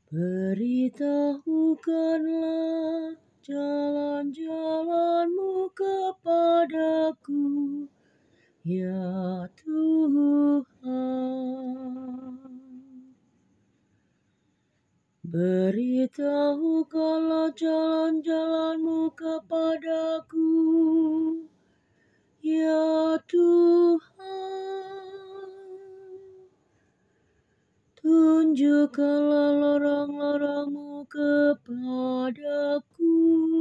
Beritahukanlah jalan-jalan-Mu kepadaku, ya Tuhan. Beritahukanlah jalan-jalan-Mu kepadaku, ya Tuhan. Tunjukkanlah lorong-lorong-Mu kepadaku.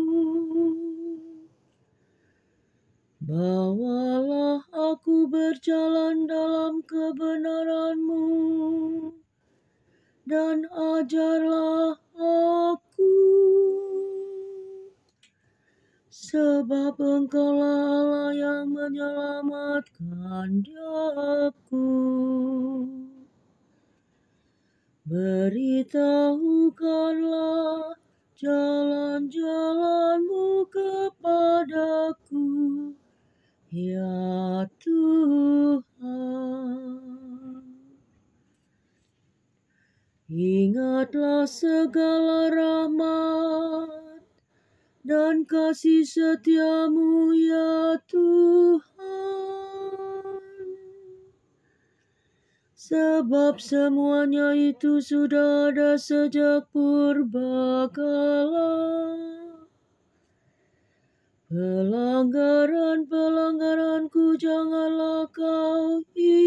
Bawalah aku berjalan dalam kebenaran-Mu, dan ajarlah aku. Sebab Engkaulah Allah yang menyelamatkan aku. Beritahukanlah jalan-jalan-Mu kepadaku, ya Tuhan. Ingatlah segala rahmat dan kasih setia-Mu, ya Tuhan. Sebab semuanya itu sudah ada sejak purbakala. Pelanggaran-pelanggaranku janganlah Kau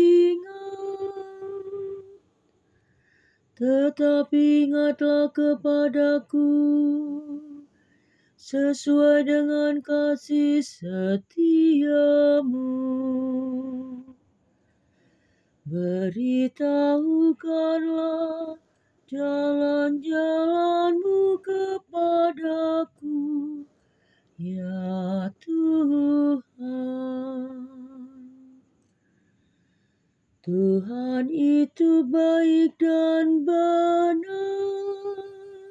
ingat, tetapi ingatlah kepadaku sesuai dengan kasih setia-Mu. Beritahukanlah jalan-jalan-Mu kepadaku, ya Tuhan. Tuhan itu baik dan benar,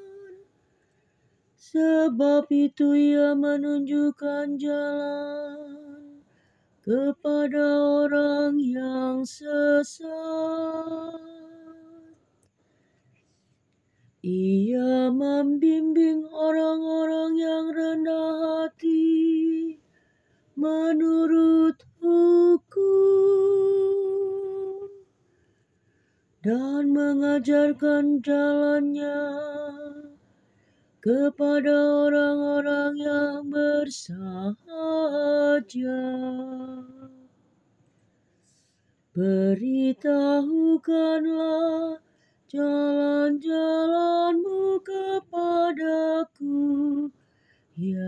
sebab itu Ia menunjukkan jalan kepada orang yang sesat. Ia membimbing orang-orang yang rendah hati menurut hukum, dan mengajarkan jalannya kepada orang-orang yang bersahaja. Beritahukanlah jalan-jalan-Mu kepadaku, ya